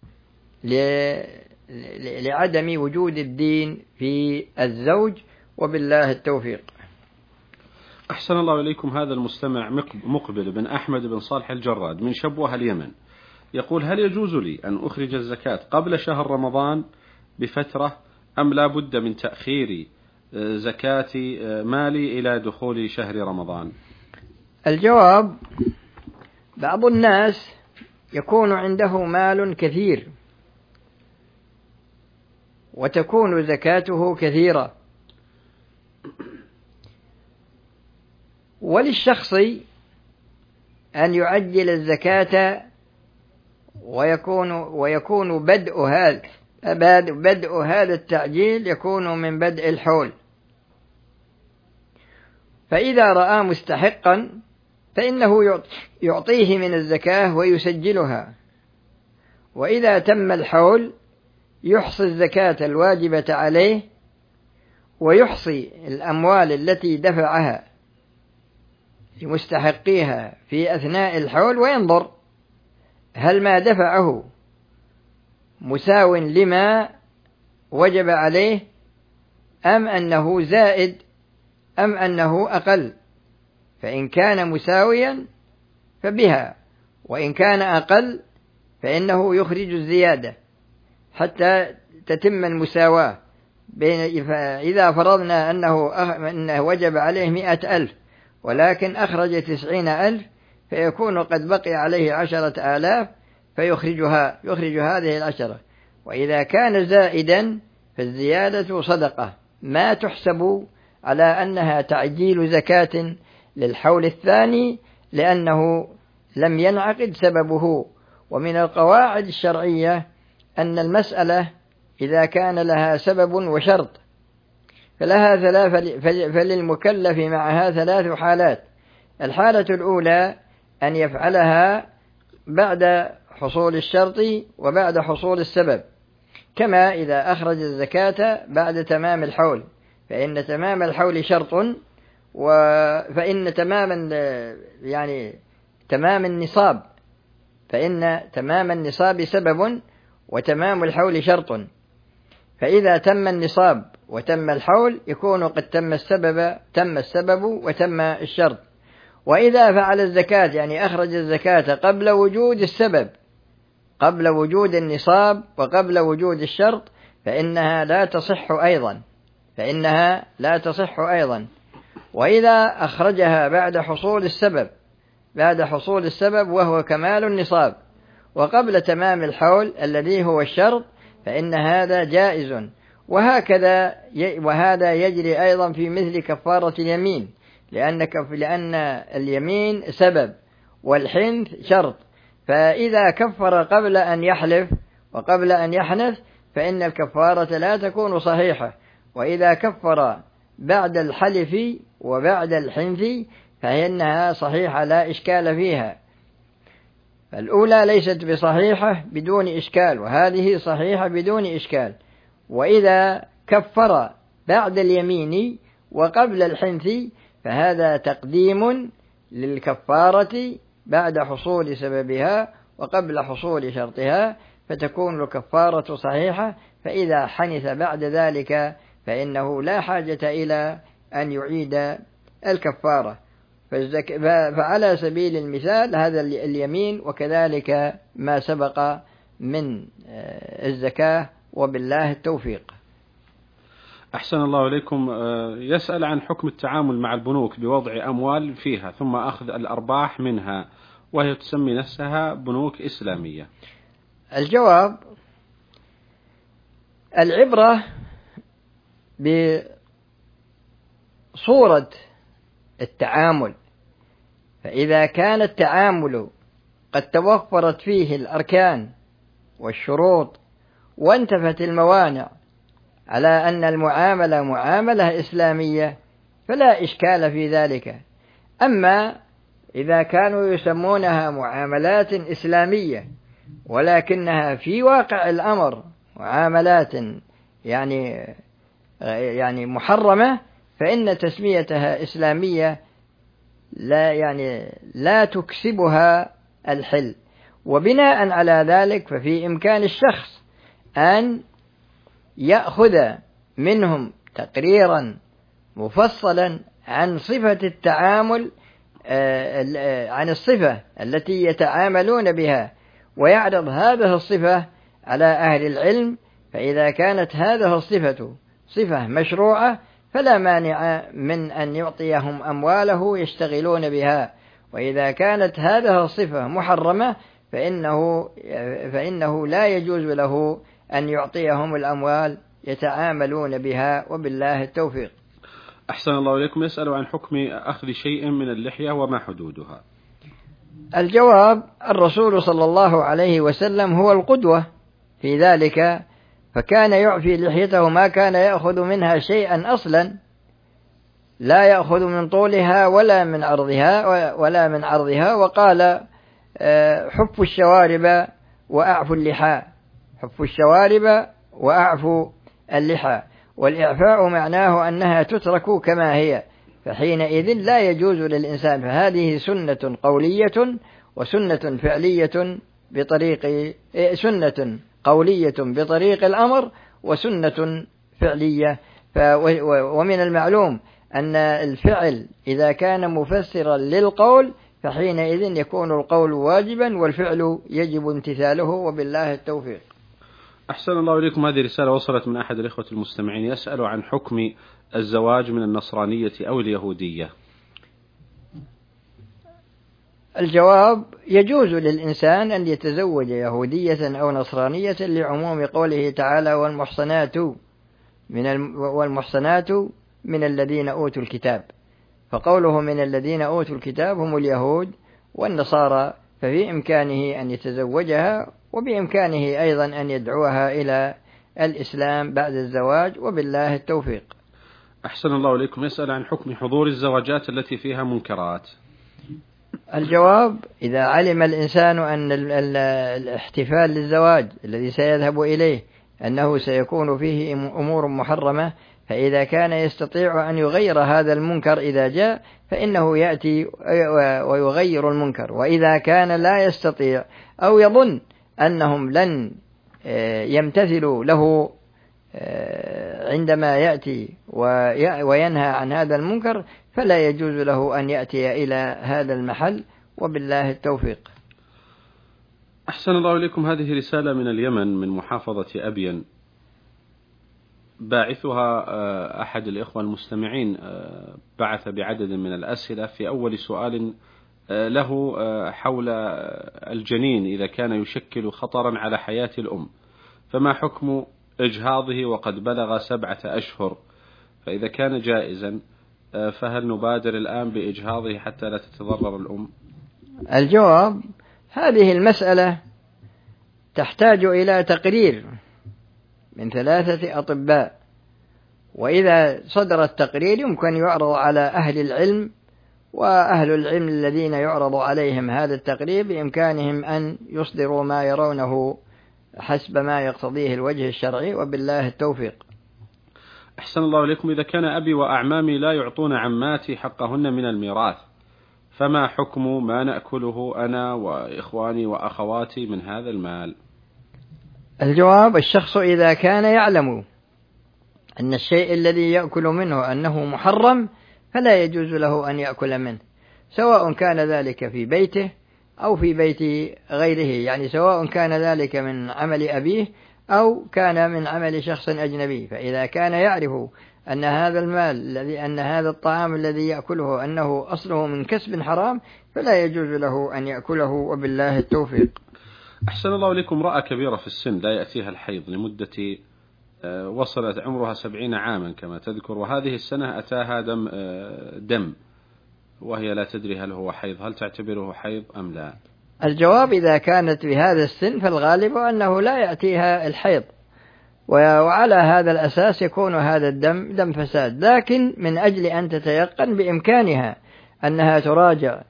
لعدم وجود الدين في الزوج، وبالله التوفيق. أحسن الله إليكم. هذا المستمع مقبل بن أحمد بن صالح الجراد من شبوة اليمن يقول: هل يجوز لي أن أخرج الزكاة قبل شهر رمضان بفترة أم لا بد من تأخير زكاة مالي إلى دخول شهر رمضان؟ الجواب: بعض الناس يكون عنده مال كثير وتكون زكاته كثيرة، وللشخص أن يعجل الزكاة ويكون ويكون بدء هذا بدء هذا التعجيل يكون من بدء الحول. فإذا رأى مستحقا فإنه يعطيه من الزكاة ويسجلها، وإذا تم الحول يحصي الزكاة الواجبة عليه ويحصي الأموال التي دفعها لمستحقيها في أثناء الحول، وينظر هل ما دفعه مساو لما وجب عليه أم أنه زائد أم أنه أقل. فإن كان مساويا فبها، وإن كان أقل فإنه يخرج الزيادة حتى تتم المساواة. إذا فرضنا أنه, أنه وجب عليه مئة ألف ولكن أخرج تسعين ألف فيكون قد بقي عليه عشرة آلاف فيخرجها يخرج هذه العشرة. وإذا كان زائدا فالزيادة صدقة ما تحسب على أنها تعجيل زكاة للحول الثاني، لأنه لم ينعقد سببه. ومن القواعد الشرعية أن المسألة إذا كان لها سبب وشرط، فلها ثلاث فللمكلف معها ثلاث حالات. الحالة الأولى أن يفعلها بعد حصول الشرط وبعد حصول السبب، كما إذا أخرج الزكاة بعد تمام الحول، فإن تمام الحول شرط، فإن تمام يعني تمام النصاب فإن تمام النصاب سبب وتمام الحول شرط، فإذا تم النصاب وتم الحول يكون قد تم السبب تم السبب وتم الشرط. وإذا فعل الزكاة يعني أخرج الزكاة قبل وجود السبب، قبل وجود النصاب وقبل وجود الشرط، فإنها لا تصح أيضا فإنها لا تصح أيضا. وإذا أخرجها بعد حصول السبب بعد حصول السبب وهو كمال النصاب وقبل تمام الحول الذي هو الشرط، فإن هذا جائز. وهكذا وهذا يجري أيضا في مثل كفارة اليمين، لأن لأن اليمين سبب والحنث شرط، فإذا كفر قبل أن يحلف وقبل أن يحنث فإن الكفارة لا تكون صحيحة. وإذا كفر بعد الحلف وبعد الحنث فإنها صحيحة لا إشكال فيها. الأولى ليست بصحيحة بدون إشكال، وهذه صحيحة بدون إشكال. وإذا كفر بعد اليمين وقبل الحنث فهذا تقديم للكفارة بعد حصول سببها وقبل حصول شرطها، فتكون الكفارة صحيحة. فإذا حنث بعد ذلك فإنه لا حاجة إلى أن يعيد الكفارة. فعلى سبيل المثال هذا اليمين، وكذلك ما سبق من الزكاة، وبالله التوفيق. أحسن الله إليكم. يسأل عن حكم التعامل مع البنوك بوضع أموال فيها ثم أخذ الأرباح منها، وهي تسمي نفسها بنوك إسلامية. الجواب: العبرة بصورة التعامل، فإذا كان التعامل قد توفرت فيه الأركان والشروط وانتفت الموانع على أن المعاملة معاملة إسلامية فلا إشكال في ذلك. أما إذا كانوا يسمونها معاملات إسلامية ولكنها في واقع الأمر معاملات يعني يعني محرمة، فإن تسميتها إسلامية لا يعني لا تكسبها الحل. وبناء على ذلك ففي إمكان الشخص أن يأخذ منهم تقريرا مفصلا عن صفة التعامل عن الصفة التي يتعاملون بها، ويعرض هذه الصفة على أهل العلم. فإذا كانت هذه الصفة صفة مشروعة فلا مانع من أن يعطيهم أمواله يشتغلون بها، وإذا كانت هذه الصفة محرمة فإنه, فإنه لا يجوز له أن يعطيهم الأموال يتعاملون بها، وبالله التوفيق. أحسن الله إليكم. يسأل عن حكم أخذ شيء من اللحية وما حدودها. الجواب: الرسول صلى الله عليه وسلم هو القدوة في ذلك، فكان يعفي لحيته ما كان يأخذ منها شيئا أصلا، لا يأخذ من طولها ولا من عرضها ولا من عرضها. وقال: حفوا الشوارب وأعفوا اللحى، حفوا الشوارب وأعفوا اللحى. والإعفاء معناه أنها تترك كما هي، فحينئذ لا يجوز للإنسان. فهذه سنة قولية وسنة فعلية بطريق سنة قولية بطريق الأمر وسنة فعلية. ومن المعلوم أن الفعل إذا كان مفسرا للقول فحينئذ يكون القول واجبا والفعل يجب امتثاله، وبالله التوفيق. أحسن الله إليكم. هذه رسالة وصلت من أحد الإخوة المستمعين يسأل عن حكم الزواج من النصرانية أو اليهودية. الجواب: يجوز للإنسان أن يتزوج يهودية أو نصرانية لعموم قوله تعالى: والمحصنات من الم... والمحصنات من الذين أوتوا الكتاب. فقوله من الذين أوتوا الكتاب هم اليهود والنصارى، ففي إمكانه أن يتزوجها، وبإمكانه أيضا أن يدعوها إلى الإسلام بعد الزواج، وبالله التوفيق. أحسن الله إليكم. يسأل عن حكم حضور الزواجات التي فيها منكرات. الجواب: إذا علم الإنسان أن الاحتفال للزواج الذي سيذهب إليه أنه سيكون فيه أمور محرمة، فإذا كان يستطيع أن يغير هذا المنكر إذا جاء فإنه يأتي ويغير المنكر، وإذا كان لا يستطيع أو يظن أنهم لن يمتثلوا له عندما يأتي وينهى عن هذا المنكر فلا يجوز له أن يأتي إلى هذا المحل، وبالله التوفيق. أحسن الله إليكم. هذه رسالة من اليمن من محافظة أبين، باعثها أحد الإخوة المستمعين بعث بعدد من الأسئلة. في أول سؤال له حول الجنين إذا كان يشكل خطرا على حياة الأم، فما حكم إجهاضه وقد بلغ سبعة أشهر؟ فإذا كان جائزا فهل نبادر الآن بإجهاضه حتى لا تتضرر الأم؟ الجواب: هذه المسألة تحتاج إلى تقرير من ثلاثة أطباء، وإذا صدر التقرير يمكن يعرض على أهل العلم، وأهل العلم الذين يعرض عليهم هذا التقرير بإمكانهم أن يصدروا ما يرونه حسب ما يقتضيه الوجه الشرعي، وبالله التوفيق. أحسن الله إليكم. إذا كان أبي وأعمامي لا يعطون عماتي حقهن من الميراث، فما حكم ما نأكله أنا وإخواني وأخواتي من هذا المال؟ الجواب: الشخص إذا كان يعلم أن الشيء الذي يأكل منه أنه محرم فلا يجوز له أن يأكل منه، سواء كان ذلك في بيته أو في بيت غيره، يعني سواء كان ذلك من عمل أبيه أو كان من عمل شخص أجنبي. فإذا كان يعرف أن هذا المال الذي أن هذا الطعام الذي يأكله أنه أصله من كسب حرام فلا يجوز له أن يأكله، وبالله التوفيق. أحسن الله إليكم. امرأة كبيرة في السن لا يأتيها الحيض لمدة وصلت عمرها سبعين عاما كما تذكر، وهذه السنة أتاها دم, دم وهي لا تدري هل هو حيض، هل تعتبره حيض أم لا؟ الجواب: إذا كانت بهذا السن فالغالب أنه لا يأتيها الحيض، وعلى هذا الأساس يكون هذا الدم دم فساد، لكن من أجل أن تتيقن بإمكانها أنها تراجع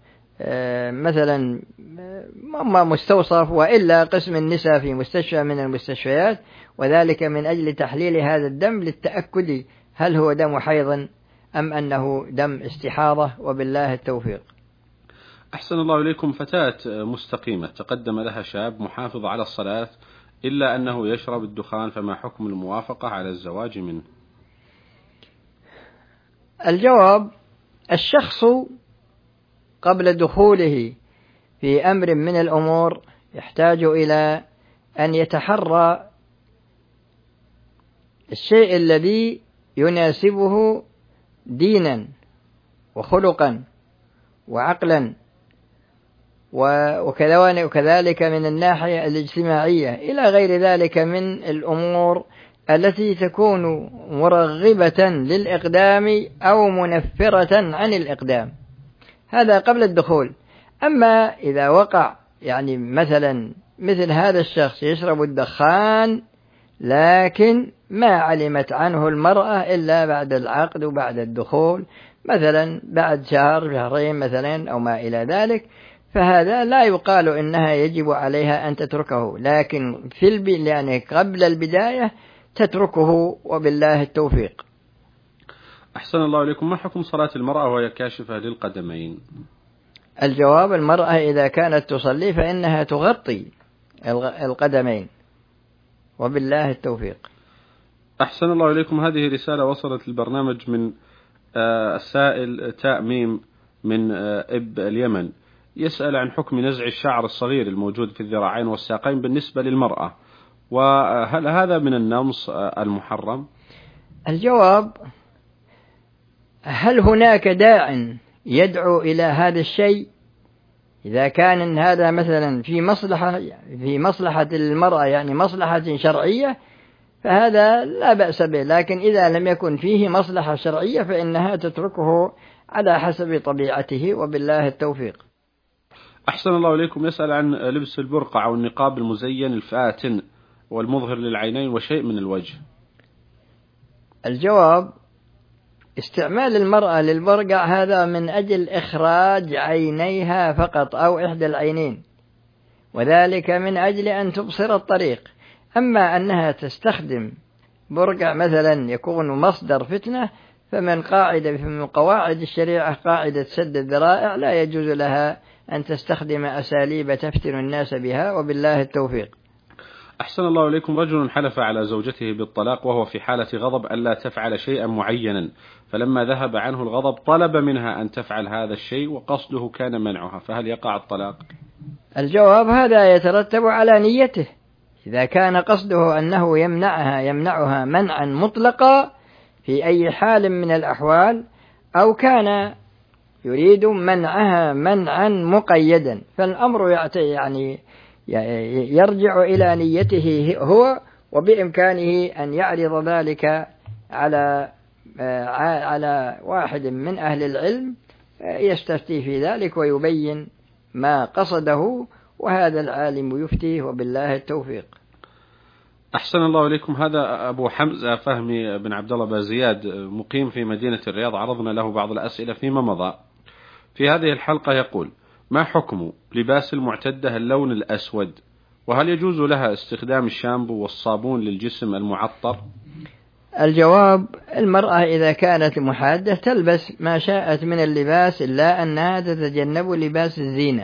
مثلا ما مستوصف وإلا قسم النساء في مستشفى من المستشفيات، وذلك من أجل تحليل هذا الدم للتأكد هل هو دم حيض أم أنه دم استحاضة، وبالله التوفيق. أحسن الله إليكم. فتاة مستقيمة تقدم لها شاب محافظ على الصلاة إلا أنه يشرب الدخان، فما حكم الموافقة على الزواج منه؟ الجواب: الشخص قبل دخوله في أمر من الأمور يحتاج إلى أن يتحرى الشيء الذي يناسبه دينا وخلقا وعقلا، وكذلك من الناحية الاجتماعية إلى غير ذلك من الأمور التي تكون مرغبة للإقدام أو منفرة عن الإقدام، هذا قبل الدخول. أما إذا وقع يعني مثلا مثل هذا الشخص يشرب الدخان لكن ما علمت عنه المرأة إلا بعد العقد وبعد الدخول، مثلا بعد شهر شهرين مثلا أو ما إلى ذلك، فهذا لا يقال إنها يجب عليها أن تتركه، لكن في الب... يعني قبل البداية تتركه، وبالله التوفيق. أحسن الله إليكم. ما حكم صلاة المرأة وهي كاشفة للقدمين؟ الجواب: المرأة إذا كانت تصلي فإنها تغطي القدمين، وبالله التوفيق. أحسن الله إليكم. هذه رسالة وصلت البرنامج من السائل تاء ميم من إب اليمن، يسأل عن حكم نزع الشعر الصغير الموجود في الذراعين والساقين بالنسبة للمرأة، وهل هذا من النمص المحرم؟ الجواب: هل هناك داع يدعو إلى هذا الشيء؟ إذا كان هذا مثلا في مصلحة في مصلحة المرأة يعني مصلحة شرعية فهذا لا بأس به، لكن إذا لم يكن فيه مصلحة شرعية فإنها تتركه على حسب طبيعته، وبالله التوفيق. أحسن الله إليكم. يسأل عن لبس البرقع أو النقاب المزين الفاتن والمظهر للعينين وشيء من الوجه؟ الجواب: استعمال المرأة للبرقع هذا من أجل إخراج عينيها فقط أو إحدى العينين، وذلك من أجل أن تبصر الطريق. أما أنها تستخدم برقع مثلا يكون مصدر فتنة، فمن قاعدة من قواعد الشريعة قاعدة سد الذرائع، لا يجوز لها أن تستخدم أساليب تفتن الناس بها، وبالله التوفيق. أحسن الله إليكم. رجل حلف على زوجته بالطلاق وهو في حالة غضب ألا تفعل شيئا معينا، فلما ذهب عنه الغضب طلب منها أن تفعل هذا الشيء وقصده كان منعها، فهل يقع الطلاق؟ الجواب: هذا يترتب على نيته. إذا كان قصده أنه يمنعها يمنعها منعا مطلقا في أي حال من الأحوال، أو كان يريد منعها منعا مقيدا، فالأمر يعني يرجع إلى نيته هو، وبإمكانه أن يعرض ذلك على على واحد من أهل العلم يستفتي في ذلك ويبين ما قصده، وهذا العالم يفتيه، وبالله التوفيق. أحسن الله إليكم. هذا أبو حمزة فهمي بن عبد الله بازياد مقيم في مدينة الرياض، عرضنا له بعض الأسئلة فيما مضى. في هذه الحلقة يقول: ما حكم لباس المعتدة اللون الأسود؟ وهل يجوز لها استخدام الشامبو والصابون للجسم المعطر؟ الجواب: المرأة إذا كانت محادة تلبس ما شاءت من اللباس، إلا أنها تتجنب لباس الزينة.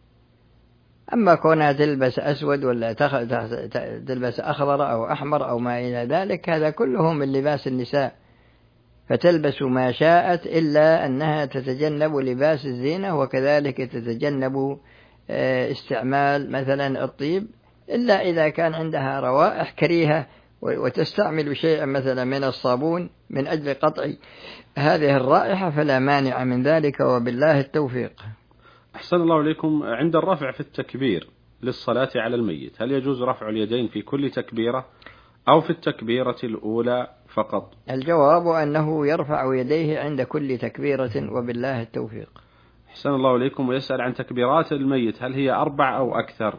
أما كونها تلبس أسود ولا تلبس أخضر أو أحمر أو ما إلى ذلك، هذا كله من لباس النساء، فتلبس ما شاءت، إلا أنها تتجنب لباس الزينة، وكذلك تتجنب استعمال مثلا الطيب، إلا إذا كان عندها روائح كريهة وتستعمل شيئا مثلا من الصابون من أجل قطع هذه الرائحة، فلا مانع من ذلك، وبالله التوفيق. أحسن الله إليكم. عند الرفع في التكبير للصلاة على الميت، هل يجوز رفع اليدين في كل تكبيرة أو في التكبيرة الأولى فقط؟ الجواب أنه يرفع يديه عند كل تكبيرة، وبالله التوفيق. أحسن الله إليكم. ويسأل عن تكبيرات الميت، هل هي أربع أو أكثر؟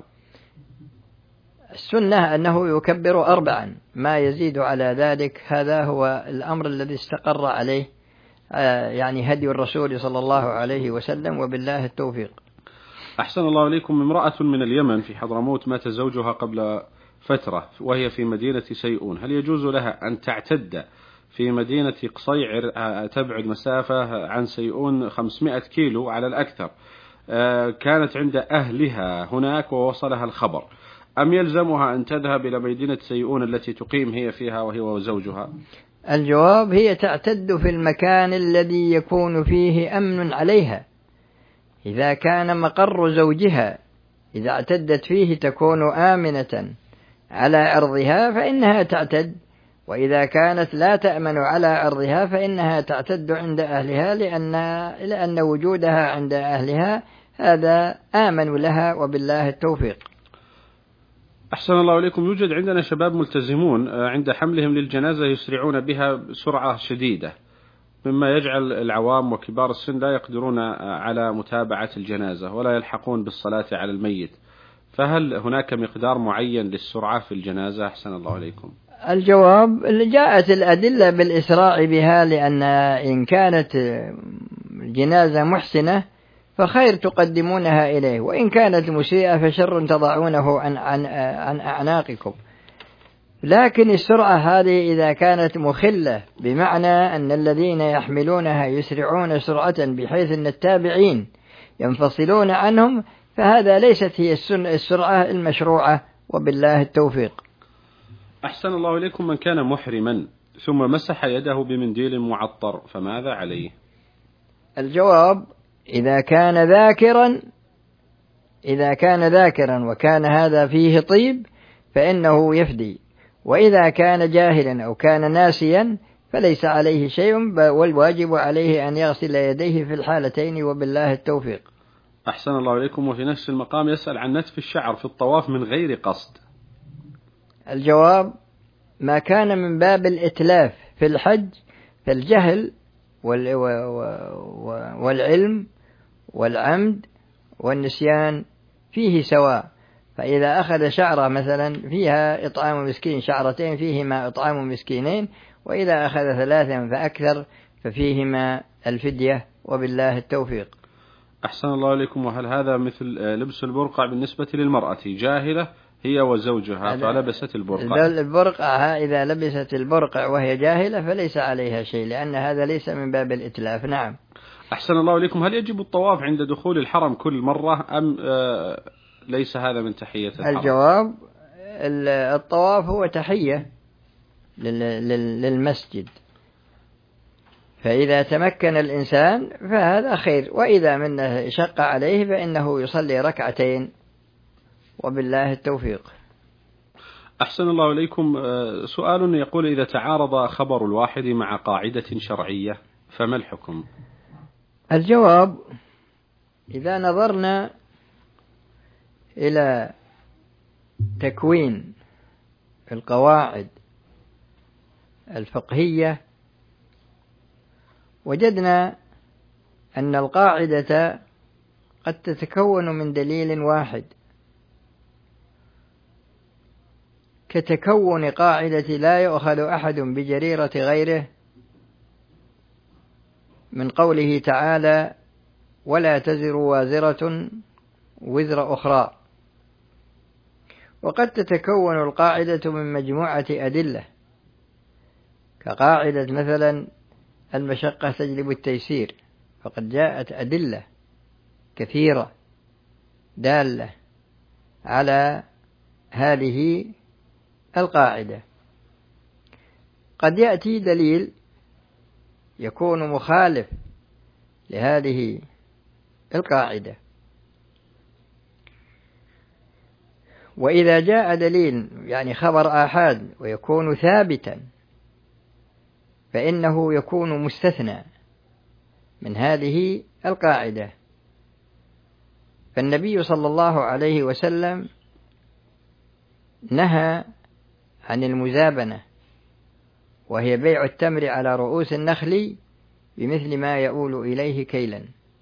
السنة أنه يكبر أربعا، ما يزيد على ذلك هذا هو الأمر الذي استقر عليه يعني هدي الرسول صلى الله عليه وسلم، وبالله التوفيق. أحسن الله إليكم. امرأة من اليمن في حضرموت مات زوجها قبل فترة وهي في مدينة سيئون، هل يجوز لها أن تعتد في مدينة قصيعر تبعد مسافة عن سيئون خمسمائة كيلو على الأكثر، كانت عند أهلها هناك ووصلها الخبر، أم يلزمها أن تذهب إلى مدينة سيئون التي تقيم هي فيها وهي وزوجها؟ الجواب: هي تعتد في المكان الذي يكون فيه أمن عليها. إذا كان مقر زوجها إذا اعتدت فيه تكون آمنة على عرضها فإنها تعتد، وإذا كانت لا تأمن على عرضها فإنها تعتد عند أهلها، لأن لأن وجودها عند أهلها هذا آمن لها، وبالله التوفيق. أحسن الله إليكم. يوجد عندنا شباب ملتزمون عند حملهم للجنازة يسرعون بها بسرعة شديدة، مما يجعل العوام وكبار السن لا يقدرون على متابعة الجنازة ولا يلحقون بالصلاة على الميت، فهل هناك مقدار معين للسرعة في الجنازة؟ أحسن الله إليكم. الجواب: جاءت الأدلة بالإسراع بها، لأن إن كانت الجنازة محسنة فخير تقدمونها إليه، وإن كانت مسيئة فشر تضعونه عن, عن, عن أعناقكم. لكن السرعة هذه إذا كانت مخلة، بمعنى أن الذين يحملونها يسرعون سرعة بحيث أن التابعين ينفصلون عنهم، فهذا ليست هي السرعة المشروعة، وبالله التوفيق. أحسن الله إليكم. من كان محرما ثم مسح يده بمنديل معطر فماذا عليه؟ الجواب: إذا كان ذاكرا إذا كان ذاكرا وكان هذا فيه طيب فإنه يفدي، وإذا كان جاهلا أو كان ناسيا فليس عليه شيء، والواجب عليه أن يغسل يديه في الحالتين، وبالله التوفيق. أحسن الله إليكم. وفي نفس المقام يسأل عن نتف الشعر في الطواف من غير قصد. الجواب: ما كان من باب الإتلاف في الحج فالجهل والعلم والعمد والنسيان فيه سواء، فإذا أخذ شعرة مثلا فيها إطعام مسكين، شعرتين فيهما إطعام مسكينين، وإذا أخذ ثلاثا فأكثر ففيهما الفدية، وبالله التوفيق. أحسن الله إليكم. وهل هذا مثل لبس البرقع بالنسبة للمرأة؟ جاهلة هي وزوجها فلبست البرقع. البرقع إذا لبست البرقع وهي جاهلة فليس عليها شيء، لأن هذا ليس من باب الإتلاف. نعم. أحسن الله إليكم. هل يجب الطواف عند دخول الحرم كل مرة أم آه ليس هذا من تحية الحرم؟ الجواب الطواف هو تحية للمسجد، فإذا تمكن الإنسان فهذا خير، وإذا منه شق عليه فإنه يصلي ركعتين، وبالله التوفيق. أحسن الله إليكم. سؤال يقول: إذا تعارض خبر الواحد مع قاعدة شرعية فما الحكم؟ الجواب: إذا نظرنا إلى تكوين القواعد الفقهية وجدنا أن القاعدة قد تتكون من دليل واحد، كتكون قاعدة لا يؤخذ أحد بجريرة غيره من قوله تعالى: ولا تزر وازرة وزر أخرى. وقد تتكون القاعدة من مجموعة أدلة، كقاعدة مثلا المشقة تجلب التيسير، فقد جاءت أدلة كثيرة دالة على هذه القاعدة. قد يأتي دليل يكون مخالف لهذه القاعدة، وإذا جاء دليل يعني خبر آحاد ويكون ثابتا فإنه يكون مستثنى من هذه القاعدة. فالنبي صلى الله عليه وسلم نهى عن المزابنة، وهي بيع التمر على رؤوس النخل بمثل ما يؤول إليه كيلا،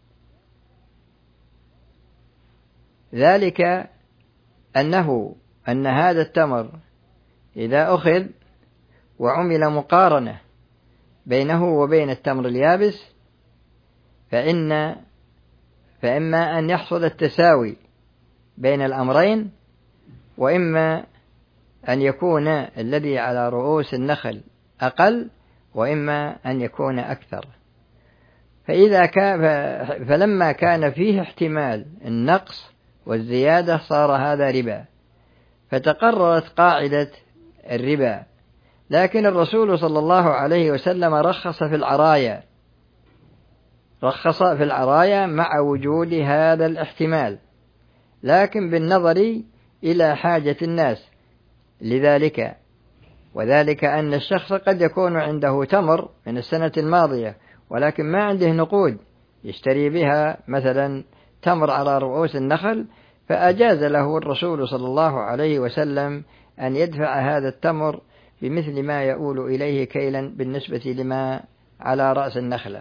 ذلك أنه أن هذا التمر إذا أخذ وعمل مقارنة بينه وبين التمر اليابس فإن فإما أن يحصل التساوي بين الأمرين، وإما أن يكون الذي على رؤوس النخل أقل، وإما أن يكون أكثر. فإذا كان فلما كان فيه احتمال النقص والزيادة صار هذا ربا، فتقررت قاعدة الربا. لكن الرسول صلى الله عليه وسلم رخص في العرايا رخص في العرايا مع وجود هذا الاحتمال، لكن بالنظر إلى حاجة الناس لذلك، وذلك أن الشخص قد يكون عنده تمر من السنة الماضية ولكن ما عنده نقود يشتري بها مثلا تمر على رؤوس النخل، فأجاز له الرسول صلى الله عليه وسلم أن يدفع هذا التمر بمثل ما يؤول إليه كيلا بالنسبة لما على رأس النخلة.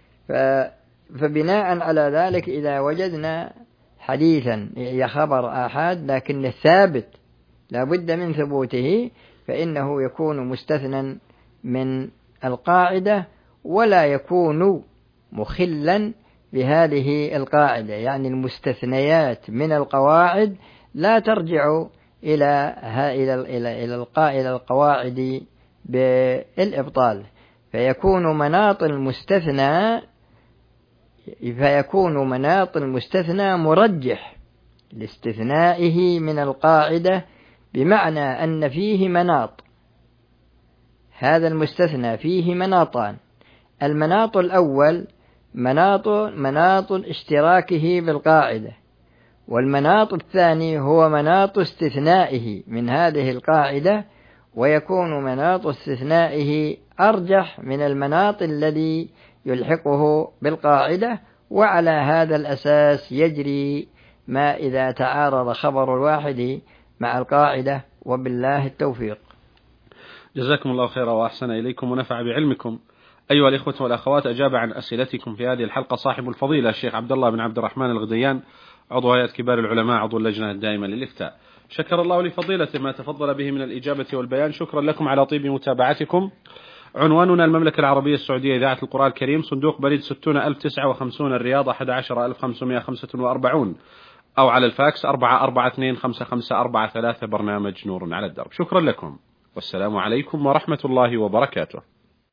فبناء على ذلك إذا وجدنا حديثا هي خبر آحاد لكن الثابت لا بد من ثبوته فإنه يكون مستثنى من القاعدة ولا يكون مخلا بهذه القاعدة. يعني المستثنيات من القواعد لا ترجع إلى إلى إلى إلى القواعد بالإبطال، فيكون مناط المستثنى فيكون مناط المستثنى مرجح لاستثنائه من القاعدة، بمعنى أن فيه مناط، هذا المستثنى فيه مناطان. المناط الأول مناط مناط اشتراكه بالقاعدة، والمناط الثاني هو مناط استثنائه من هذه القاعدة، ويكون مناط استثنائه أرجح من المناط الذي يلحقه بالقاعدة، وعلى هذا الأساس يجري ما إذا تعارض خبر الواحد مع القاعدة، وبالله التوفيق. جزاكم الله خيرا وأحسن إليكم ونفع بعلمكم. أيها الإخوة والأخوات، أجاب عن أسئلتكم في هذه الحلقة صاحب الفضيلة الشيخ عبد الله بن عبد الرحمن الغديان عضو هيئة كبار العلماء، عضو اللجنة الدائمة للإفتاء. شكر الله لفضيلته ما تفضل به من الإجابة والبيان. شكرا لكم على طيب متابعتكم. عنواننا المملكة العربية السعودية، إذاعة القرآن الكريم، صندوق بريد ستون ألف وتسعة وخمسين الرياض، أحد عشر ألف وخمسمائة وخمسة وأربعين، أو على الفاكس أربعة أربعة اثنين خمسة خمسة أربعة ثلاثة. برنامج نور على الدرب. شكرا لكم والسلام عليكم ورحمة الله وبركاته.